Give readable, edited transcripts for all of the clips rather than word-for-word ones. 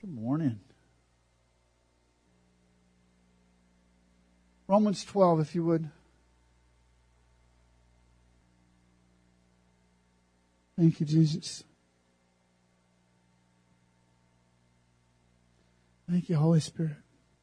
Good morning. Romans 12, if you would. Thank you, Jesus. Thank you, Holy Spirit.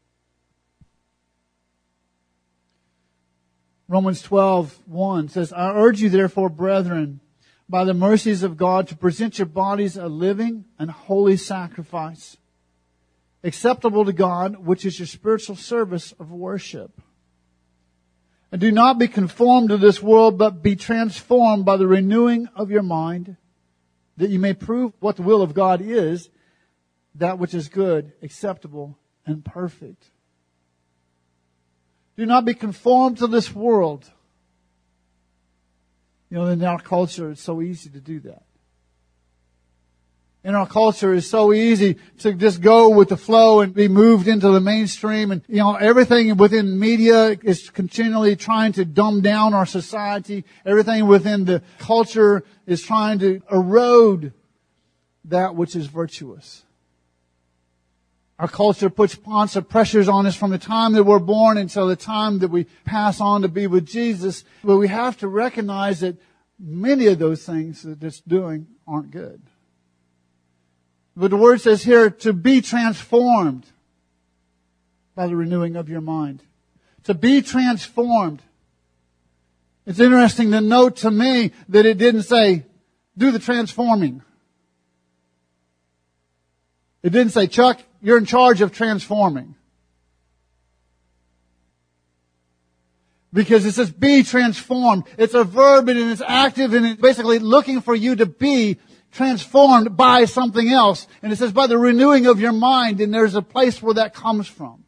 Romans 12:1 says, I urge you therefore, brethren, by the mercies of God, to present your bodies a living and holy sacrifice, acceptable to God, which is your spiritual service of worship. And do not be conformed to this world, but be transformed by the renewing of your mind, that you may prove what the will of God is, that which is good, acceptable, and perfect. Do not be conformed to this world. You know, in our culture, it's so easy to do that. In our culture, it's so easy to just go with the flow and be moved into the mainstream. And, you know, everything within media is continually trying to dumb down our society. Everything within the culture is trying to erode that which is virtuous. Our culture puts constant pressures on us from the time that we're born until the time that we pass on to be with Jesus. But we have to recognize that many of those things that it's doing aren't good. But the word says here to be transformed by the renewing of your mind. To be transformed. It's interesting to note to me that it didn't say, do the transforming. It didn't say, Chuck, you're in charge of transforming. Because it says be transformed. It's a verb and it's active and it's basically looking for you to be transformed by something else. And it says by the renewing of your mind, and there's a place where that comes from.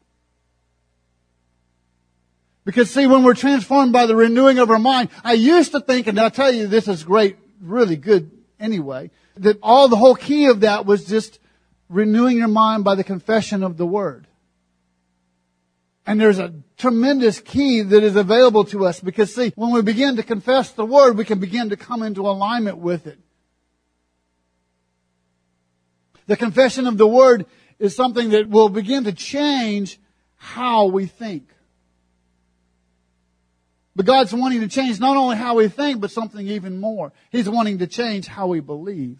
Because see, when we're transformed by the renewing of our mind, I used to think, and I'll tell you this is great, really good anyway, that the whole key of that was just renewing your mind by the confession of the Word. And there's a tremendous key that is available to us because see, when we begin to confess the Word, we can begin to come into alignment with it. The confession of the Word is something that will begin to change how we think. But God's wanting to change not only how we think, but something even more. He's wanting to change how we believe.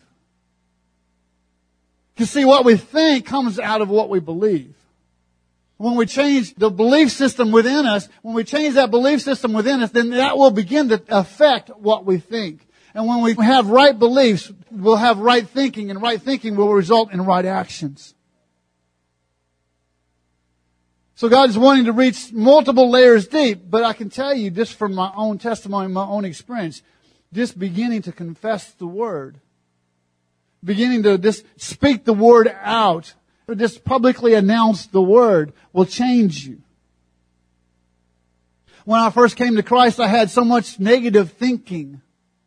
You see, what we think comes out of what we believe. When we change the belief system within us, when we change that belief system within us, then that will begin to affect what we think. And when we have right beliefs, we'll have right thinking, and right thinking will result in right actions. So God is wanting to reach multiple layers deep, but I can tell you just from my own testimony, my own experience, just beginning to confess the Word, beginning to just speak the Word out, or just publicly announce the Word will change you. When I first came to Christ, I had so much negative thinking.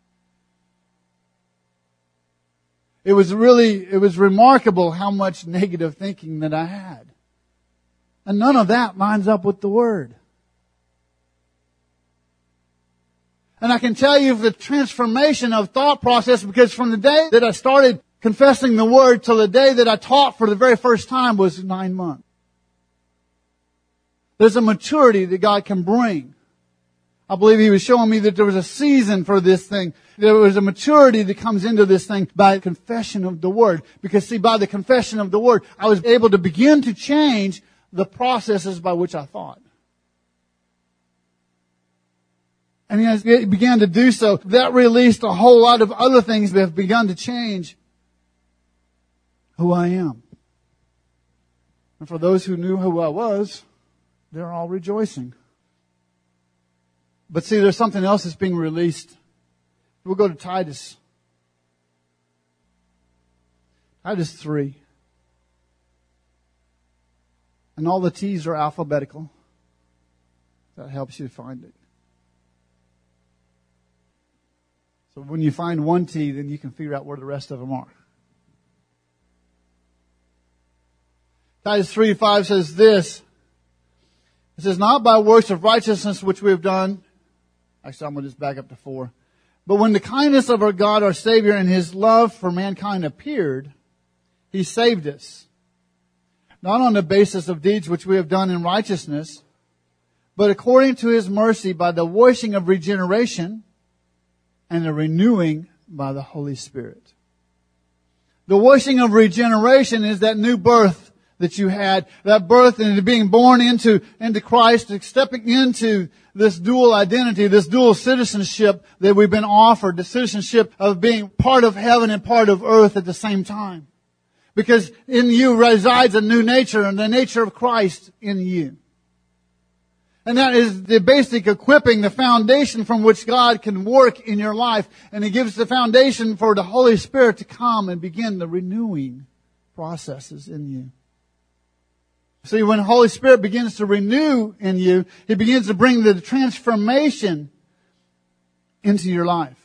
It was remarkable how much negative thinking that I had. And none of that lines up with the Word. And I can tell you the transformation of thought process, because from the day that I started confessing the Word till the day that I taught for the very first time was 9 months. There's a maturity that God can bring. I believe He was showing me that there was a season for this thing. There was a maturity that comes into this thing by confession of the Word. Because see, by the confession of the Word, I was able to begin to change the processes by which I thought. And as it began to do so, that released a whole lot of other things that have begun to change who I am. And for those who knew who I was, they're all rejoicing. But see, there's something else that's being released. We'll go to Titus. Titus 3. And all the T's are alphabetical. That helps you find it. So when you find one T, then you can figure out where the rest of them are. Titus 3:5 says this. It says, not by works of righteousness which we have done. Actually, I'm going to just back up to 4. But when the kindness of our God, our Savior, and His love for mankind appeared, He saved us. not on the basis of deeds which we have done in righteousness, but according to His mercy by the washing of regeneration and the renewing by the Holy Spirit. The washing of regeneration is that new birth that you had, that birth into being born into Christ, stepping into this dual identity, this dual citizenship that we've been offered, the citizenship of being part of heaven and part of earth at the same time. Because in you resides a new nature, and the nature of Christ in you. And that is the basic equipping, the foundation from which God can work in your life. And He gives the foundation for the Holy Spirit to come and begin the renewing processes in you. See, when the Holy Spirit begins to renew in you, He begins to bring the transformation into your life.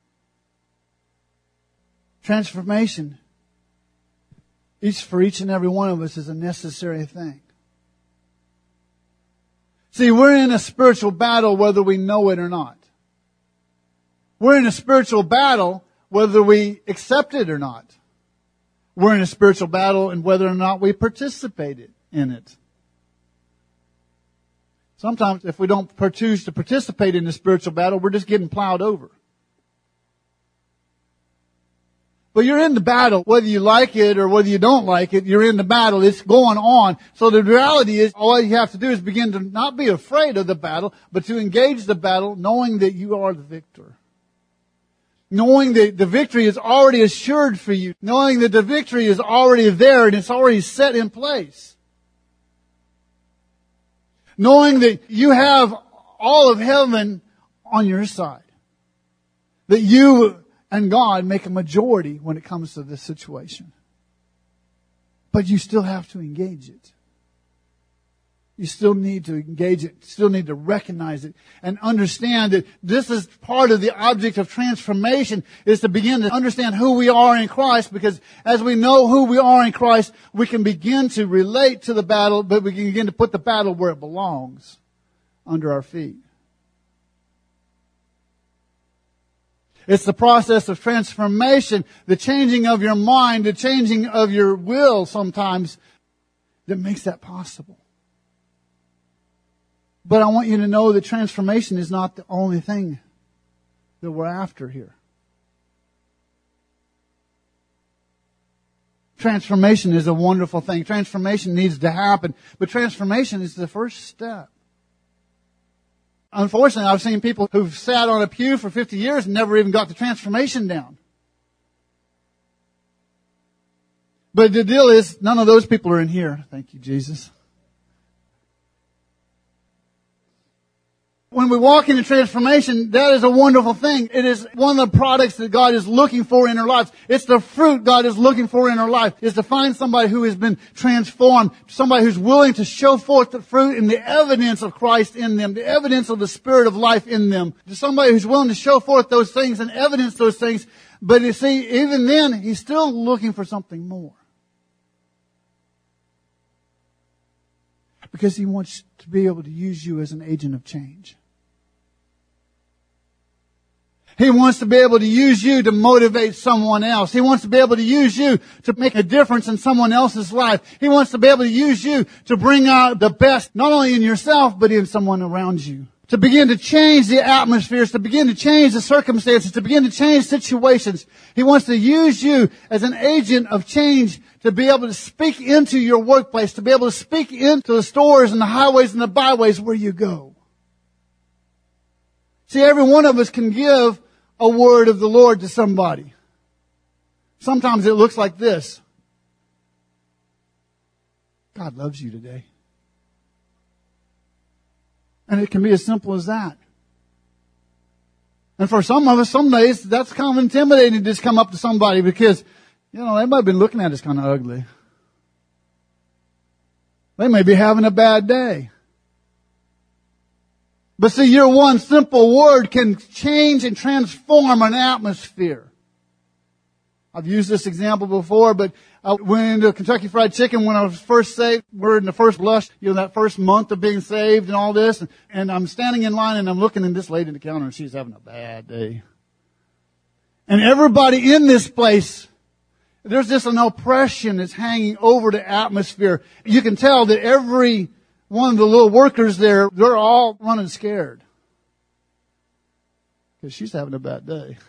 Transformation, for each and every one of us, is a necessary thing. See, we're in a spiritual battle whether we know it or not. We're in a spiritual battle whether we accept it or not. We're in a spiritual battle and whether or not we participate in it. Sometimes if we don't choose to participate in the spiritual battle, we're just getting plowed over. But you're in the battle, whether you like it or whether you don't like it, you're in the battle. It's going on. So the reality is, all you have to do is begin to not be afraid of the battle, but to engage the battle knowing that you are the victor. Knowing that the victory is already assured for you. Knowing that the victory is already there and it's already set in place. Knowing that you have all of heaven on your side. That you and God make a majority when it comes to this situation. But you still have to engage it. You still need to engage it, still need to recognize it, and understand that this is part of the object of transformation, is to begin to understand who we are in Christ, because as we know who we are in Christ, we can begin to relate to the battle, but we can begin to put the battle where it belongs, under our feet. It's the process of transformation, the changing of your mind, the changing of your will sometimes, that makes that possible. But I want you to know that transformation is not the only thing that we're after here. Transformation is a wonderful thing. Transformation needs to happen, but transformation is the first step. Unfortunately, I've seen people who've sat on a pew for 50 years and never even got the transformation down. But the deal is, none of those people are in here. Thank you, Jesus. When we walk into transformation, that is a wonderful thing. It is one of the products that God is looking for in our lives. It's the fruit God is looking for in our life, is to find somebody who has been transformed, somebody who's willing to show forth the fruit and the evidence of Christ in them, the evidence of the Spirit of life in them. Somebody who's willing to show forth those things and evidence those things. But you see, even then, He's still looking for something more. Because He wants to be able to use you as an agent of change. He wants to be able to use you to motivate someone else. He wants to be able to use you to make a difference in someone else's life. He wants to be able to use you to bring out the best, not only in yourself, but in someone around you. To begin to change the atmospheres, to begin to change the circumstances, to begin to change situations. He wants to use you as an agent of change to be able to speak into your workplace, to be able to speak into the stores and the highways and the byways where you go. See, every one of us can give a word of the Lord to somebody. Sometimes it looks like this. God loves you today. And it can be as simple as that. And for some of us, some days, that's kind of intimidating to just come up to somebody because, they might have been looking at us kind of ugly. They may be having a bad day. But see, your one simple word can change and transform an atmosphere. I've used this example before, but I went into Kentucky Fried Chicken when I was first saved. We're in the first blush, that first month of being saved and all this. And I'm standing in line and I'm looking at this lady at the counter and she's having a bad day. And everybody in this place There's just an oppression that's hanging over the atmosphere. You can tell that every one of the little workers there, they're all running scared. Because she's having a bad day.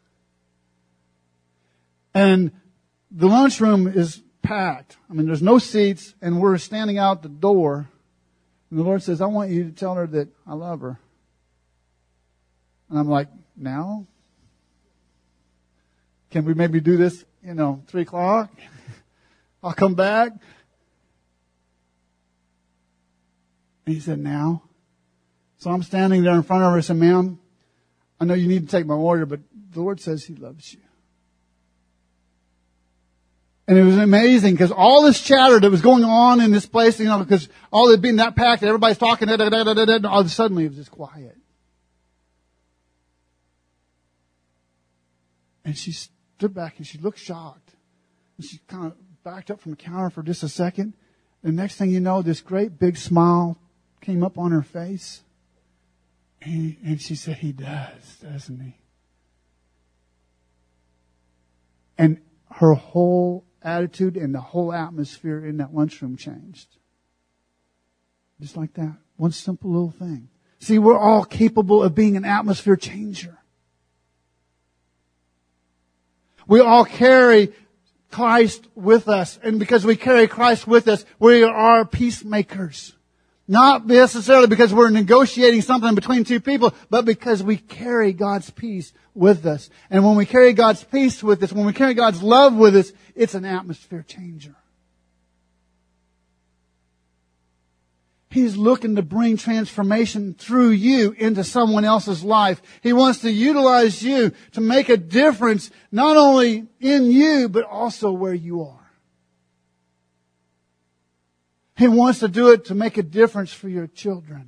And the lunchroom is packed. I mean, there's no seats, and we're standing out the door. And the Lord says, I want you to tell her that I love her. And I'm like, now? Can we maybe do this, 3 o'clock? I'll come back. And he said, now? So I'm standing there in front of her and said, ma'am, I know you need to take my order, but the Lord says He loves you. And it was amazing because all this chatter that was going on in this place, because all it being that packed, everybody's talking, and all of a sudden it was just quiet. And she stood back and she looked shocked. And she kind of backed up from the counter for just a second. And the next thing you know, this great big smile came up on her face. And she said, He does, doesn't He? And her whole attitude and the whole atmosphere in that lunchroom changed. Just like that. One simple little thing. See, we're all capable of being an atmosphere changer. We all carry Christ with us. And because we carry Christ with us, we are peacemakers. Not necessarily because we're negotiating something between two people, but because we carry God's peace with us. And when we carry God's peace with us, when we carry God's love with us, it's an atmosphere changer. He's looking to bring transformation through you into someone else's life. He wants to utilize you to make a difference, not only in you, but also where you are. He wants to do it to make a difference for your children.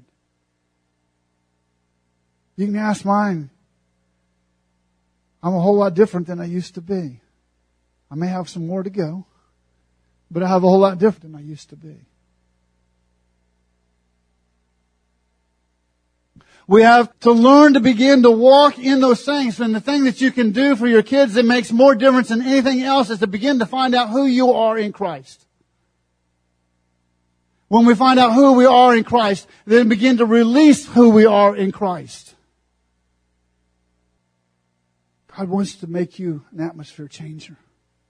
You can ask mine. I'm a whole lot different than I used to be. I may have some more to go, but I have a whole lot different than I used to be. We have to learn to begin to walk in those things. And the thing that you can do for your kids that makes more difference than anything else is to begin to find out who you are in Christ. When we find out who we are in Christ, then begin to release who we are in Christ. God wants to make you an atmosphere changer.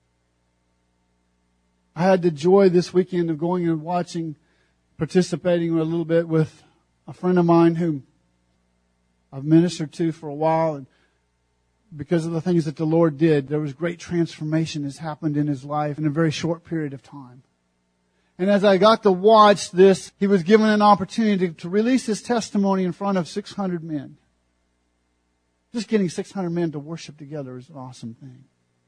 I had the joy this weekend of going and participating a little bit with a friend of mine who I've ministered to for a while. And because of the things that the Lord did, there was great transformation that's happened in his life in a very short period of time. And as I got to watch this, he was given an opportunity to release his testimony in front of 600 men. Just getting 600 men to worship together is an awesome thing.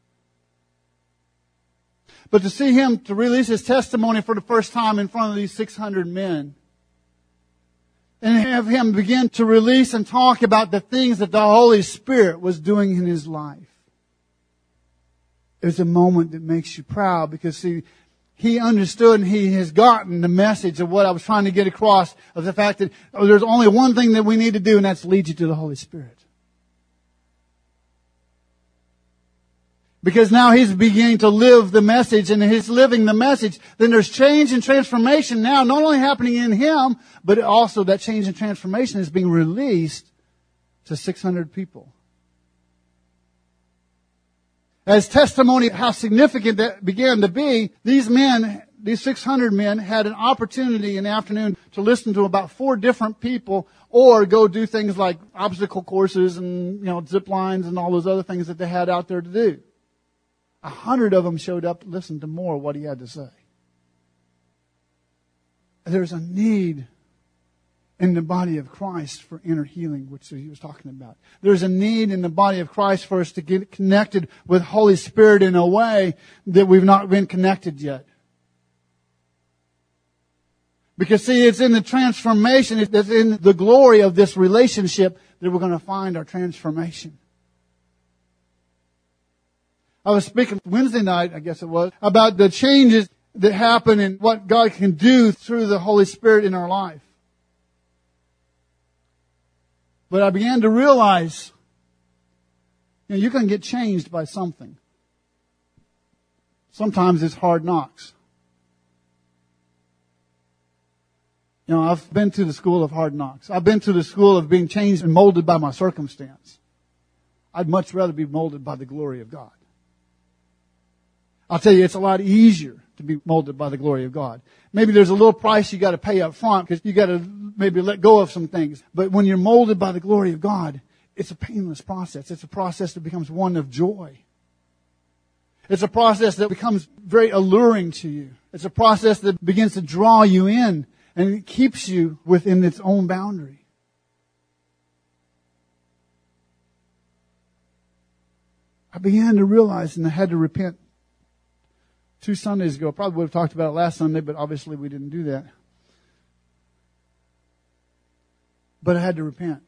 But to see him to release his testimony for the first time in front of these 600 men, and have him begin to release and talk about the things that the Holy Spirit was doing in his life, it's a moment that makes you proud because, see, he understood and he has gotten the message of what I was trying to get across, of the fact that there's only one thing that we need to do, and that's lead you to the Holy Spirit. Because now he's beginning to live the message, and he's living the message. Then there's change and transformation now, not only happening in him, but also that change and transformation is being released to 600 people. As testimony of how significant that began to be, these 600 men had an opportunity in the afternoon to listen to about 4 different people, or go do things like obstacle courses and, zip lines and all those other things that they had out there to do. 100 of them showed up to listen to more of what he had to say. There's a need in the body of Christ for inner healing, which he was talking about. There's a need in the body of Christ for us to get connected with Holy Spirit in a way that we've not been connected yet. Because, see, it's in the transformation, it's in the glory of this relationship that we're going to find our transformation. I was speaking Wednesday night, I guess it was, about the changes that happen and what God can do through the Holy Spirit in our life. But I began to realize, you can get changed by something. Sometimes it's hard knocks. You know, I've been to the school of hard knocks. I've been to the school of being changed and molded by my circumstance. I'd much rather be molded by the glory of God. I'll tell you, it's a lot easier to be molded by the glory of God. Maybe there's a little price you got to pay up front because you got to maybe let go of some things. But when you're molded by the glory of God, it's a painless process. It's a process that becomes one of joy. It's a process that becomes very alluring to you. It's a process that begins to draw you in, and it keeps you within its own boundary. I began to realize, and I had to repent 2 Sundays ago. Probably would have talked about it last Sunday, but obviously we didn't do that. But I had to repent.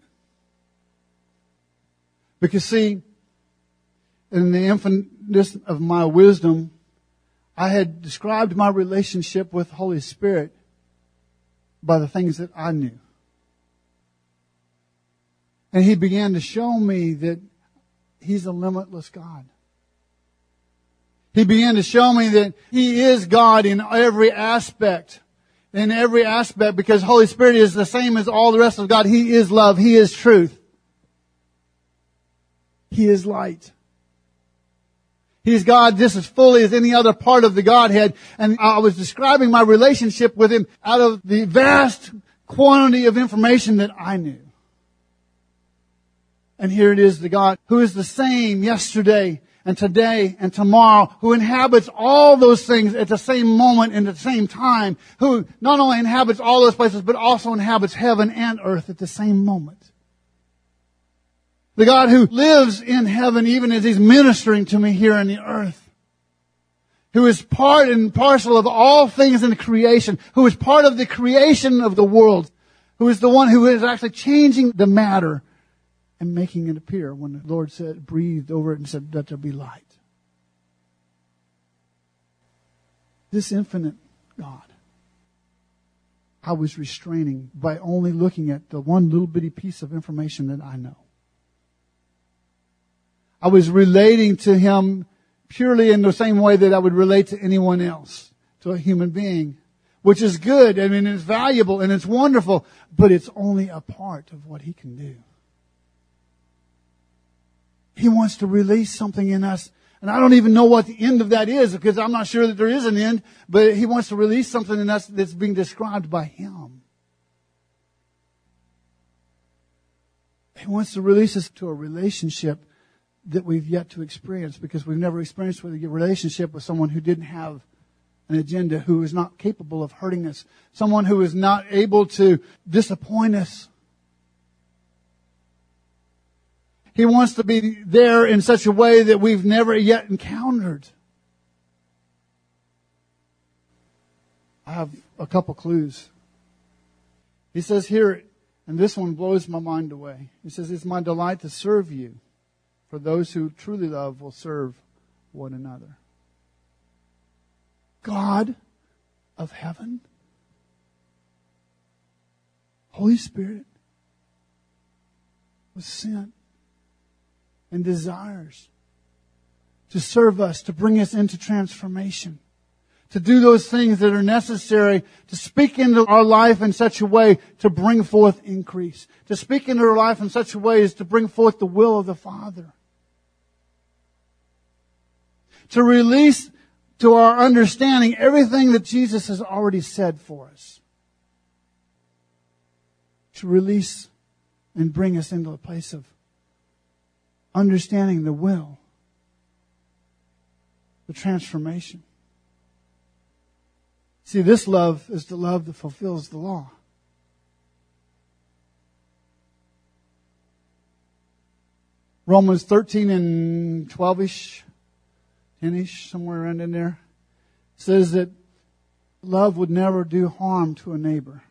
Because see, in the infiniteness of my wisdom, I had described my relationship with the Holy Spirit by the things that I knew. And He began to show me that He's a limitless God. He began to show me that He is God in every aspect. In every aspect, because Holy Spirit is the same as all the rest of God. He is love. He is truth. He is light. He is God just as fully as any other part of the Godhead. And I was describing my relationship with Him out of the vast quantity of information that I knew. And here it is, the God who is the same yesterday and today and tomorrow, who inhabits all those things at the same moment and at the same time, who not only inhabits all those places, but also inhabits heaven and earth at the same moment. The God who lives in heaven even as He's ministering to me here on the earth. Who is part and parcel of all things in the creation. Who is part of the creation of the world. Who is the one who is actually changing the matter and making it appear when the Lord said, breathed over it and said, let there be light. This infinite God, I was restraining by only looking at the one little bitty piece of information that I know. I was relating to Him purely in the same way that I would relate to anyone else, to a human being, which is good. I mean, it's valuable and it's wonderful, but it's only a part of what He can do. He wants to release something in us. And I don't even know what the end of that is, because I'm not sure that there is an end. But He wants to release something in us that's being described by Him. He wants to release us to a relationship that we've yet to experience, because we've never experienced a relationship with someone who didn't have an agenda, who is not capable of hurting us, someone who is not able to disappoint us. He wants to be there in such a way that we've never yet encountered. I have a couple clues. He says here, and this one blows my mind away. He says, it's my delight to serve you. For those who truly love will serve one another. God of heaven, Holy Spirit, was sent and desires to serve us, to bring us into transformation, to do those things that are necessary, to speak into our life in such a way to bring forth increase, to speak into our life in such a way as to bring forth the will of the Father, to release to our understanding everything that Jesus has already said for us, to release and bring us into a place of understanding the will, the transformation. See, this love is the love that fulfills the law. Romans 13 and 12-ish, 10-ish, somewhere around in there, says that love would never do harm to a neighbor.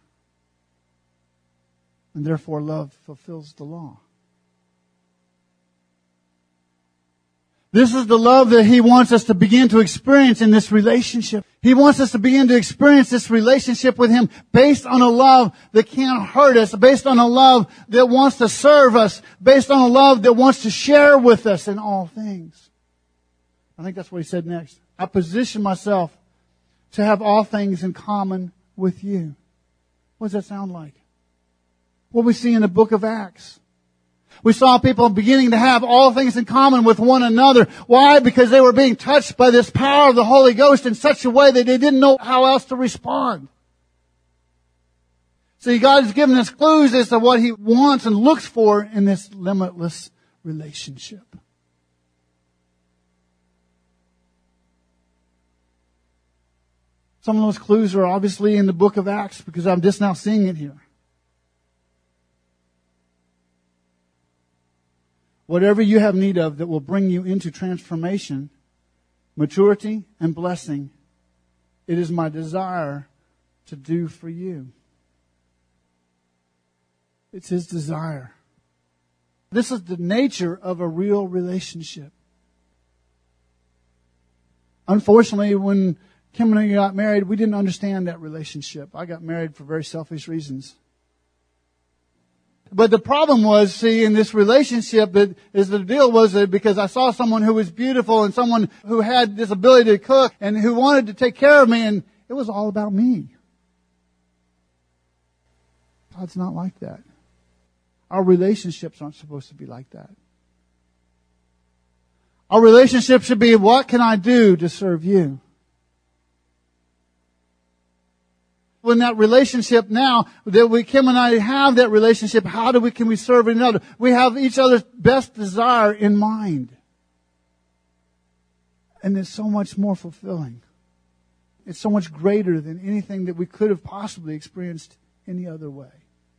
And therefore love fulfills the law. This is the love that He wants us to begin to experience in this relationship. He wants us to begin to experience this relationship with Him based on a love that can't hurt us, based on a love that wants to serve us, based on a love that wants to share with us in all things. I think that's what He said next. I position myself to have all things in common with you. What does that sound like? What we see in the book of Acts. We saw people beginning to have all things in common with one another. Why? Because they were being touched by this power of the Holy Ghost in such a way that they didn't know how else to respond. See, God has given us clues as to what He wants and looks for in this limitless relationship. Some of those clues are obviously in the book of Acts because I'm just now seeing it here. Whatever you have need of that will bring you into transformation, maturity, and blessing, it is my desire to do for you. It's His desire. This is the nature of a real relationship. Unfortunately, when Kim and I got married, we didn't understand that relationship. I got married for very selfish reasons. But the problem was, see, in this relationship, the deal was that because I saw someone who was beautiful and someone who had this ability to cook and who wanted to take care of me, and it was all about me. God's not like that. Our relationships aren't supposed to be like that. Our relationship should be, what can I do to serve you? In that relationship now, that Kim and I have that relationship, can we serve another? We have each other's best desire in mind. And it's so much more fulfilling. It's so much greater than anything that we could have possibly experienced any other way.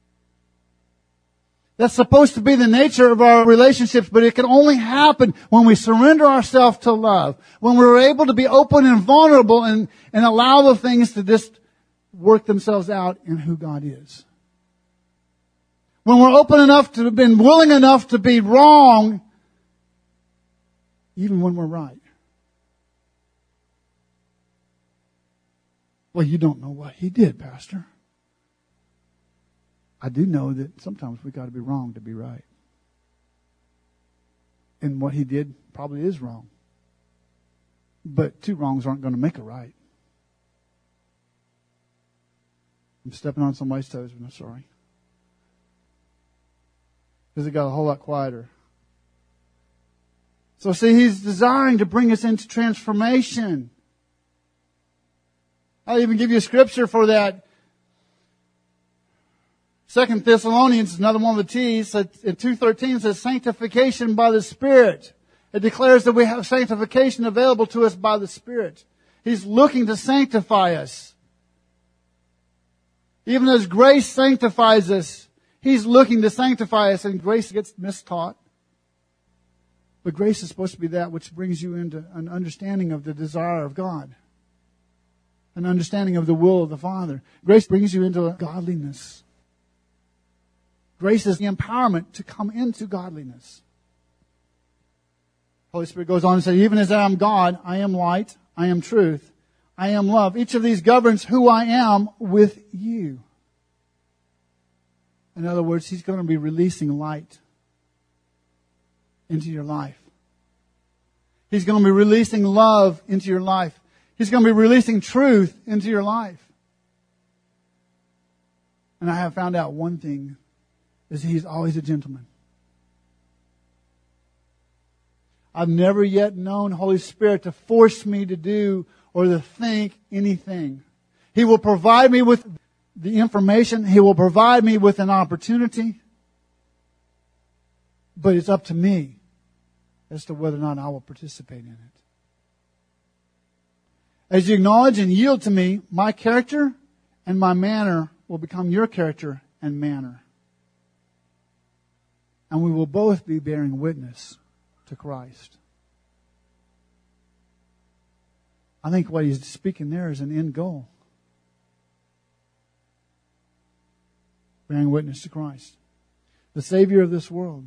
That's supposed to be the nature of our relationships, but it can only happen when we surrender ourselves to love. When we're able to be open and vulnerable and allow the things to just work themselves out in who God is. When we're open enough to be willing enough to be wrong, even when we're right. Well, you don't know what he did, Pastor. I do know that sometimes we got to be wrong to be right. And what he did probably is wrong. But two wrongs aren't going to make a right. I'm stepping on somebody's toes, but I'm sorry. Because it got a whole lot quieter. So see, he's desiring to bring us into transformation. I'll even give you a scripture for that. 2 Thessalonians, another one of the T's, in 2:13 says sanctification by the Spirit. It declares that we have sanctification available to us by the Spirit. He's looking to sanctify us. Even as grace sanctifies us, He's looking to sanctify us, and grace gets mistaught. But grace is supposed to be that which brings you into an understanding of the desire of God. An understanding of the will of the Father. Grace brings you into godliness. Grace is the empowerment to come into godliness. Holy Spirit goes on and says, even as I am God, I am light, I am truth, I am love. Each of these governs who I am with you. In other words, He's going to be releasing light into your life. He's going to be releasing love into your life. He's going to be releasing truth into your life. And I have found out one thing, is He's always a gentleman. I've never yet known Holy Spirit to force me to do or to think anything. He will provide me with the information. He will provide me with an opportunity. But it's up to me as to whether or not I will participate in it. As you acknowledge and yield to me, my character and my manner will become your character and manner. And we will both be bearing witness to Christ. I think what he's speaking there is an end goal. Bearing witness to Christ, the Savior of this world.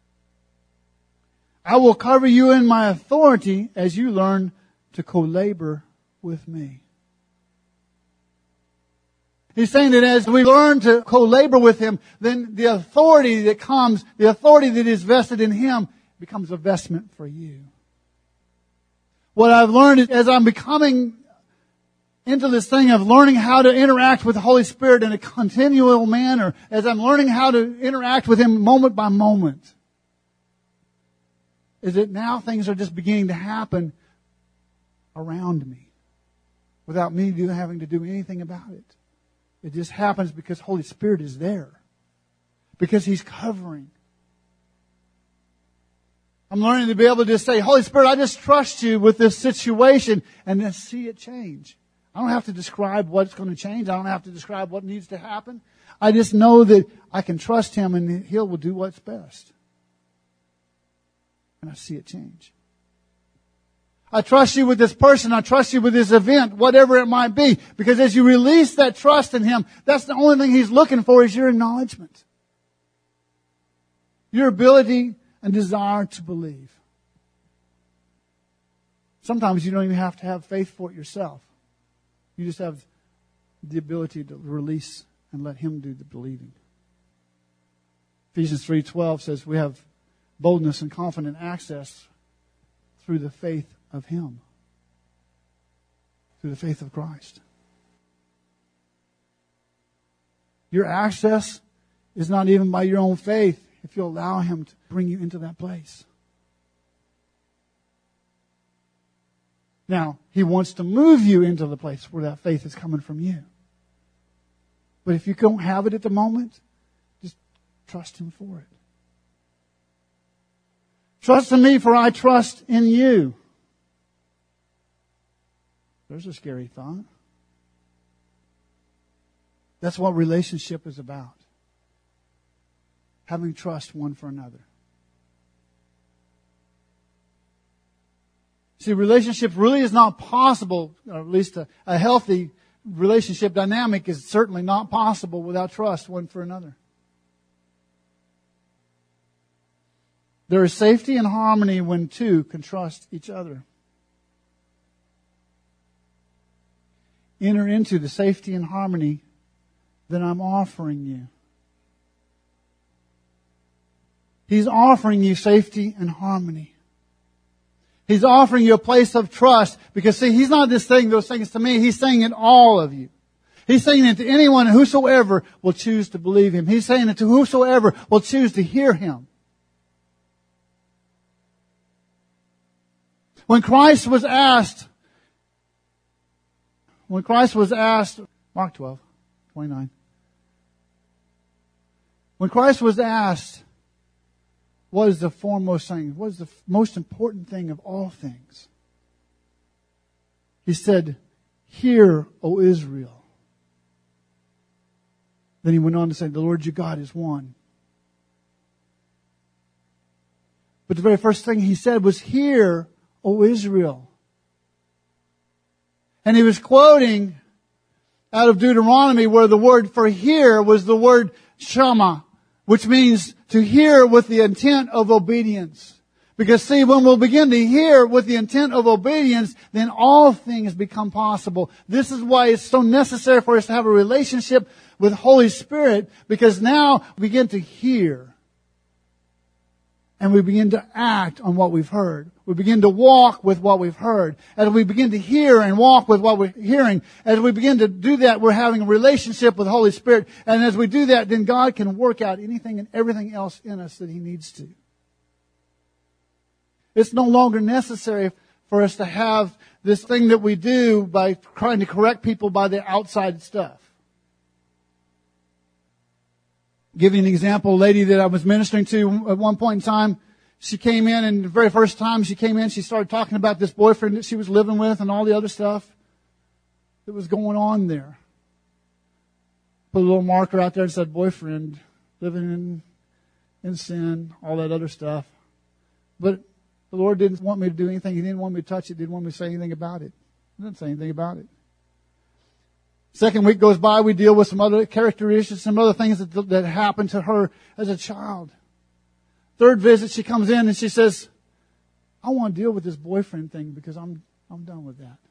I will cover you in my authority as you learn to co-labor with me. He's saying that as we learn to co-labor with Him, then the authority that comes, the authority that is vested in Him, becomes a vestment for you. What I've learned is as I'm becoming into this thing of learning how to interact with the Holy Spirit in a continual manner, as I'm learning how to interact with Him moment by moment, is that now things are just beginning to happen around me without me having to do anything about it. It just happens because Holy Spirit is there. Because He's covering. I'm learning to be able to just say, Holy Spirit, I just trust You with this situation, and then see it change. I don't have to describe what's going to change. I don't have to describe what needs to happen. I just know that I can trust Him and He will do what's best. And I see it change. I trust You with this person. I trust You with this event, whatever it might be. Because as you release that trust in Him, that's the only thing He's looking for is your acknowledgement. Your ability and desire to believe. Sometimes you don't even have to have faith for it yourself. You just have the ability to release and let Him do the believing. Ephesians 3:12 says we have boldness and confident access through the faith of Him. Through the faith of Christ. Your access is not even by your own faith if you allow Him to bring you into that place. Now, He wants to move you into the place where that faith is coming from you. But if you don't have it at the moment, just trust Him for it. Trust in Me, for I trust in You. There's a scary thought. That's what relationship is about. Having trust one for another. See, relationship really is not possible, or at least a healthy relationship dynamic is certainly not possible without trust one for another. There is safety and harmony when two can trust each other. Enter into the safety and harmony that I'm offering you. He's offering you safety and harmony. He's offering you a place of trust. Because see, He's not just saying those things to me. He's saying it to all of you. He's saying it to anyone whosoever will choose to believe Him. He's saying it to whosoever will choose to hear Him. When Christ was asked, Mark 12:29. When Christ was asked, what is the foremost thing? What is the most important thing of all things? He said, Hear, O Israel. Then He went on to say, the Lord your God is one. But the very first thing He said was, Hear, O Israel. And He was quoting out of Deuteronomy where the word for hear was the word shama, which means to hear with the intent of obedience. Because see, when we'll begin to hear with the intent of obedience, then all things become possible. This is why it's so necessary for us to have a relationship with Holy Spirit, because now we begin to hear. And we begin to act on what we've heard. We begin to walk with what we've heard. As we begin to hear and walk with what we're hearing, as we begin to do that, we're having a relationship with the Holy Spirit. And as we do that, then God can work out anything and everything else in us that He needs to. It's no longer necessary for us to have this thing that we do by trying to correct people by the outside stuff. Give you an example, a lady that I was ministering to at one point in time, she came in, and the very first time she came in, she started talking about this boyfriend that she was living with and all the other stuff that was going on there. Put a little marker out there and said, boyfriend, living in sin, all that other stuff. But the Lord didn't want me to do anything. He didn't want me to touch it. Didn't want me to say anything about it. He didn't say anything about it. Second week goes by, we deal with some other characteristics, some other things that happened to her as a child. Third visit, she comes in and she says, I want to deal with this boyfriend thing because I'm done with that.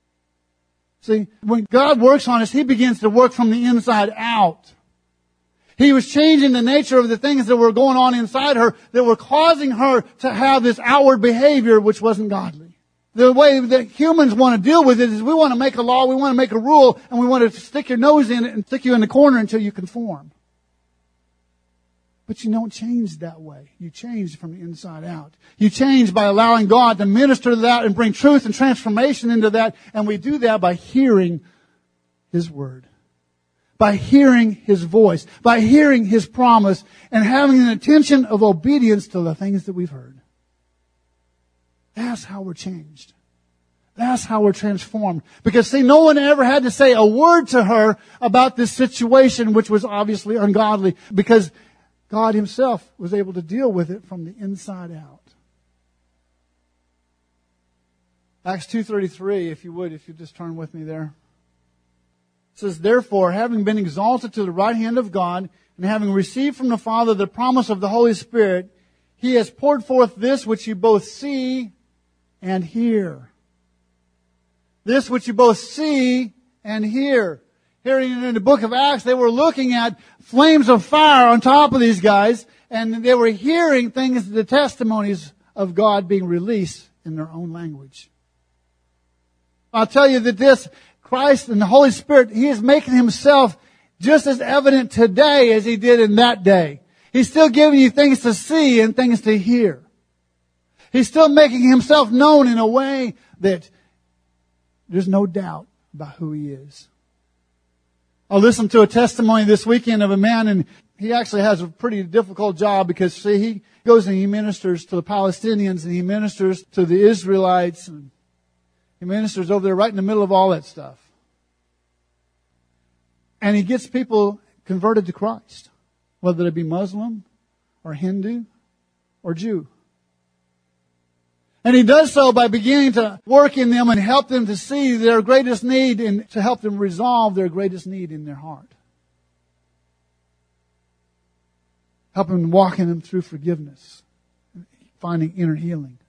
See, when God works on us, He begins to work from the inside out. He was changing the nature of the things that were going on inside her that were causing her to have this outward behavior which wasn't godly. The way that humans want to deal with it is we want to make a law, we want to make a rule, and we want to stick your nose in it and stick you in the corner until you conform. But you don't change that way. You change from the inside out. You change by allowing God to minister to that and bring truth and transformation into that. And we do that by hearing His Word. By hearing His voice. By hearing His promise. And having an attention of obedience to the things that we've heard. That's how we're changed. That's how we're transformed. Because see, no one ever had to say a word to her about this situation, which was obviously ungodly. Because God Himself was able to deal with it from the inside out. Acts 2:33, if you just turn with me there. It says, therefore, having been exalted to the right hand of God, and having received from the Father the promise of the Holy Spirit, He has poured forth this which you both see and hear. This which you both see and hear. Here in the book of Acts, they were looking at flames of fire on top of these guys, and they were hearing things, the testimonies of God being released in their own language. I'll tell you that this Christ and the Holy Spirit, He is making Himself just as evident today as He did in that day. He's still giving you things to see and things to hear. He's still making Himself known in a way that there's no doubt about who He is. I listened to a testimony this weekend of a man, and he actually has a pretty difficult job because, see, he goes and he ministers to the Palestinians and he ministers to the Israelites, and he ministers over there right in the middle of all that stuff. And he gets people converted to Christ, whether they be Muslim or Hindu or Jew. And he does so by beginning to work in them and help them to see their greatest need and to help them resolve their greatest need in their heart. Helping walking them through forgiveness, finding inner healing.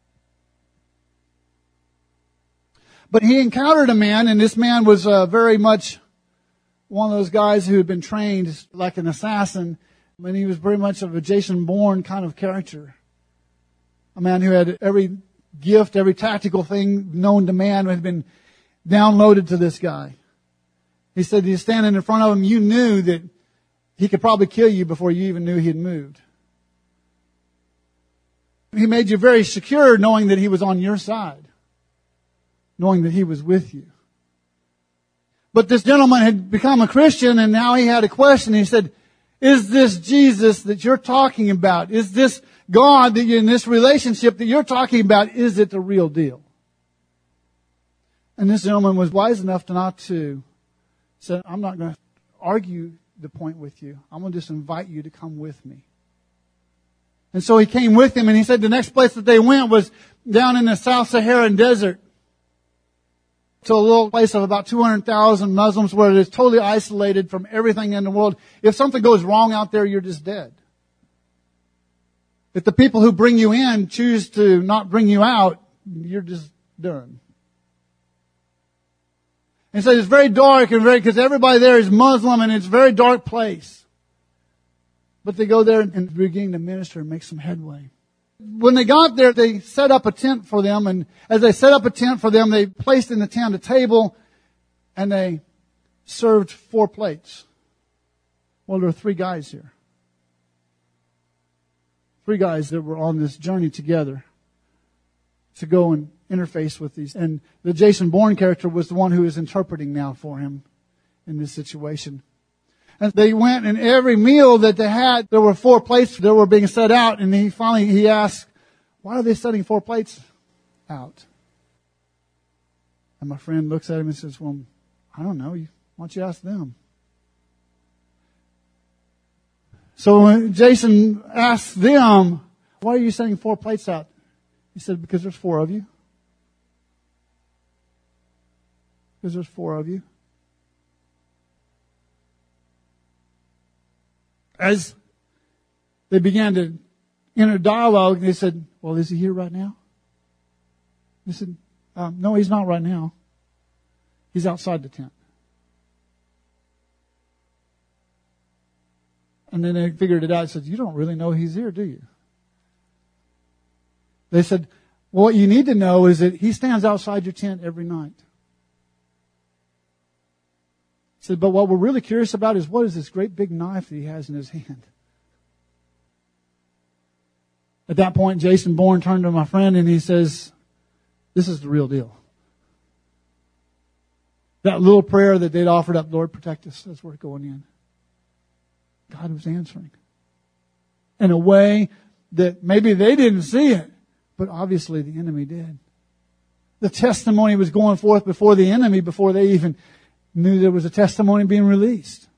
But he encountered a man, and this man was very much one of those guys who had been trained like an assassin, and he was very much of a Jason Bourne kind of character. A man who had every gift, every tactical thing known to man had been downloaded to this guy. He said, he's standing in front of him, you knew that he could probably kill you before you even knew he had moved. He made you very secure knowing that he was on your side, knowing that he was with you. But this gentleman had become a Christian, and now he had a question. He said, is this Jesus that you're talking about? Is this God that you're in this relationship that you're talking about, is it the real deal? And this gentleman was wise enough to not to say, I'm not going to argue the point with you. I'm going to just invite you to come with me. And so he came with him, and he said the next place that they went was down in the South Saharan desert to a little place of about 200,000 Muslims where it is totally isolated from everything in the world. If something goes wrong out there, you're just dead. If the people who bring you in choose to not bring you out, you're just done. And so it's very dark and because everybody there is Muslim and it's a very dark place. But they go there and begin to minister and make some headway. When they got there, they set up a tent for them, and as they set up a tent for them, they placed in the tent a table and they served 4 plates. Well, there are 3 guys here. 3 guys that were on this journey together to go and interface with these. And the Jason Bourne character was the one who is interpreting now for him in this situation. And they went, and every meal that they had, there were 4 plates that were being set out. And he asked, why are they setting 4 plates out? And my friend looks at him and says, well, I don't know. Why don't you ask them? So when Jason asked them, why are you setting 4 plates out? He said, because there's 4 of you. Because there's 4 of you. As they began to enter dialogue, they said, well, is he here right now? They said, no, he's not right now. He's outside the tent. And then they figured it out. I said, you don't really know he's here, do you? They said, well, what you need to know is that he stands outside your tent every night. I said, but what we're really curious about is what is this great big knife that he has in his hand? At that point, Jason Bourne turned to my friend and he says, this is the real deal. That little prayer that they'd offered up, Lord, protect us, that's worth going in. God was answering. In a way that maybe they didn't see it, but obviously the enemy did. The testimony was going forth before the enemy, before they even knew there was a testimony being released.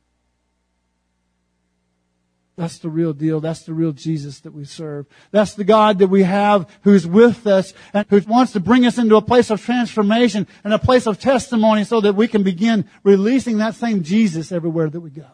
That's the real deal. That's the real Jesus that we serve. That's the God that we have who's with us and who wants to bring us into a place of transformation and a place of testimony so that we can begin releasing that same Jesus everywhere that we go.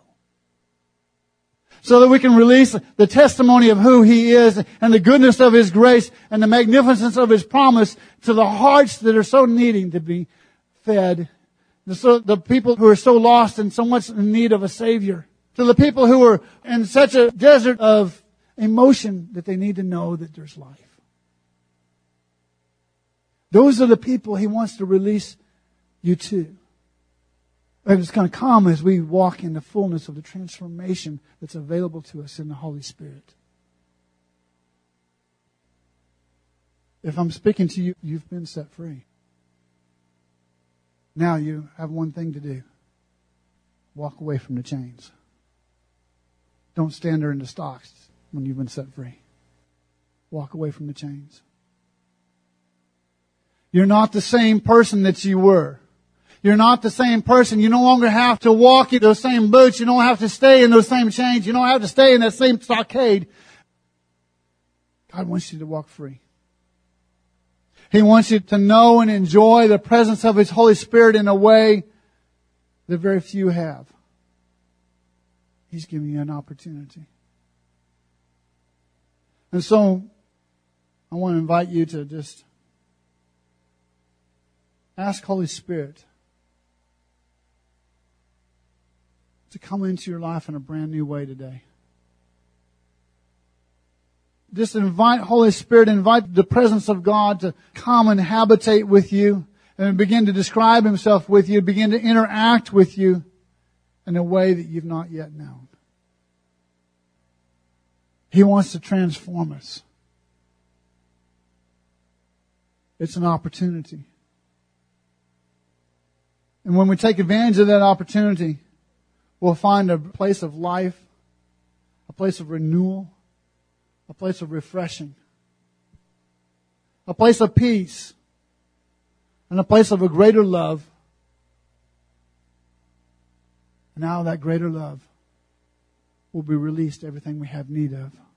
So that we can release the testimony of who He is and the goodness of His grace and the magnificence of His promise to the hearts that are so needing to be fed. So the people who are so lost and so much in need of a Savior. To the people who are in such a desert of emotion that they need to know that there's life. Those are the people He wants to release you to. And it's going to come as we walk in the fullness of the transformation that's available to us in the Holy Spirit. If I'm speaking to you, you've been set free. Now you have one thing to do. Walk away from the chains. Don't stand there in the stocks when you've been set free. Walk away from the chains. You're not the same person that you were. You're not the same person. You no longer have to walk in those same boots. You don't have to stay in those same chains. You don't have to stay in that same stockade. God wants you to walk free. He wants you to know and enjoy the presence of His Holy Spirit in a way that very few have. He's giving you an opportunity. And so, I want to invite you to just ask Holy Spirit to come into your life in a brand new way today. Just invite Holy Spirit, invite the presence of God to come and habitate with you and begin to describe Himself with you, begin to interact with you in a way that you've not yet known. He wants to transform us. It's an opportunity. And when we take advantage of that opportunity, we'll find a place of life, a place of renewal, a place of refreshing, a place of peace, and a place of a greater love. And now that greater love will be released, everything we have need of.